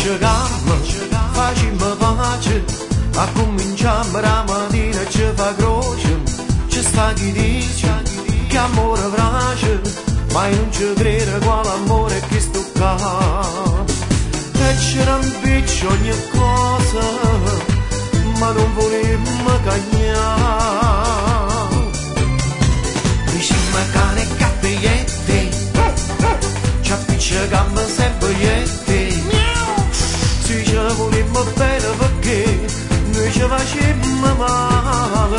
Appicciacammo, facciamo pace, a cominciamo la mattina ci fa croce, ci sta chi dice che amore piace, ma io non ci credo quale amore che sto qua. E c'era un piccio ogni cosa, ma non volemmo cagnare. Diciamo cane e cappellette, ci appicciacammo sempre iette. Se ce volemmo bene perché noi ci facemmo male.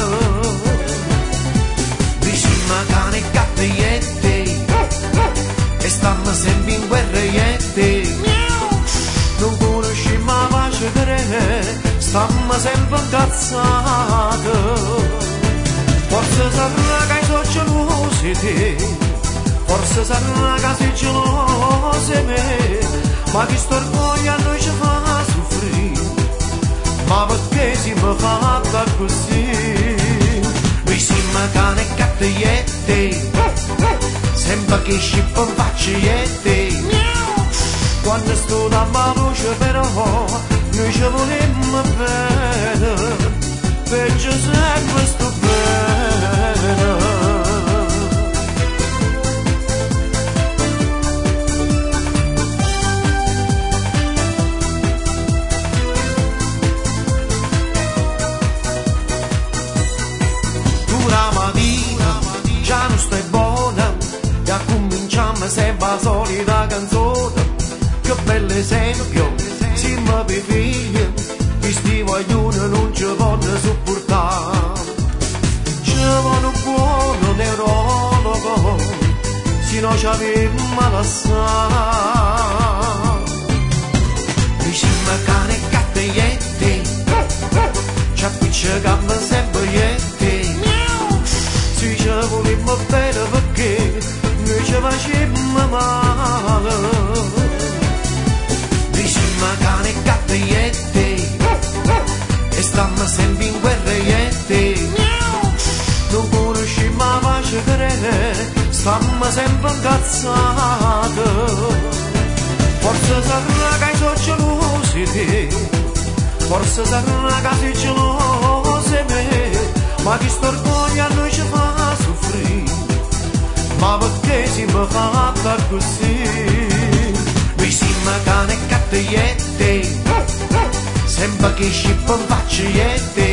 Diciamo cane e cappellette, e stiamo sempre in guerra iette. Non conosciamo la pace che stiamo sempre incazzate. Forse sarà che sono gelosi te, forse sarà che sei gelosi me, ma chi sto orgoglio a noi ci fa soffrire, ma perché siamo fatta così? Noi siamo cane e cappellette, sempre che scippa in faccia iette. Quando sto da maluce però noi ci volemmo bene, peggio sempre sto bene. Tu la mattina già non stai buona, e cominciamo sempre la solita canzone. Che bell'esempio, siamo per figli, questi vogliono non ci vogliono sopportare. Ci vuole un buono neurologo, se no ci avevamo lasciato. Diciamo cane e cappellette, ci appicciacammo sempre iette. Se ci volemmo bene perché noi ci facemmo male. Cane e cappellette, e stiamo sempre in guerra iette. Non conosciamo la pace che stiamo sempre incazzate. Forse sarà che sono gelosi te, forse sarà che sei gelosi me, ma chi sto orgoglio a noi ci fa soffrire, ma perché siamo fatta così? Noi siamo cane e cappellette, sempre che scippa in faccia iette.